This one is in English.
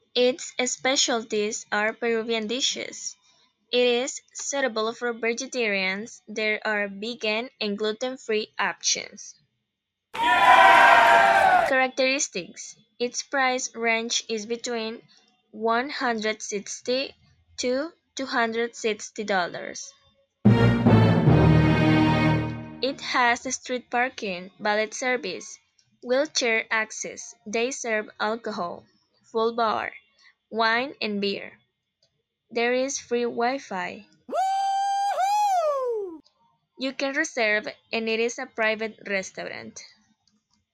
Its specialties are Peruvian dishes. It is suitable for vegetarians. There are vegan and gluten-free options. Characteristics: its price range is between $160 to $260. It has street parking, valet service, wheelchair access. They serve alcohol, full bar, wine and beer. There is free Wi-Fi. You can reserve and it is a private restaurant.